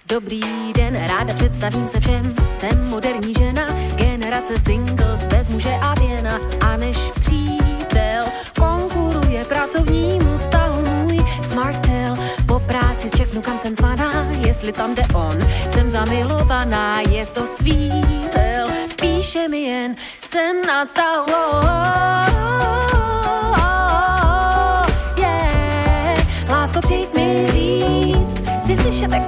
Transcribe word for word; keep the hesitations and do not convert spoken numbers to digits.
Dobrý den, ráda představím se všem. Jsem moderní žena, generace singles bez muže a věna. A než přítel konkuruje pracovnímu vztahu můj Smarttel. Po práci čeknu, kam jsem zvaná, jestli tam jde on. Jsem zamilovaná, je to svízel. Píše mi jen, jsem na tahu. Yeah. Lásko, přijď mi říct, chci slyšet, tak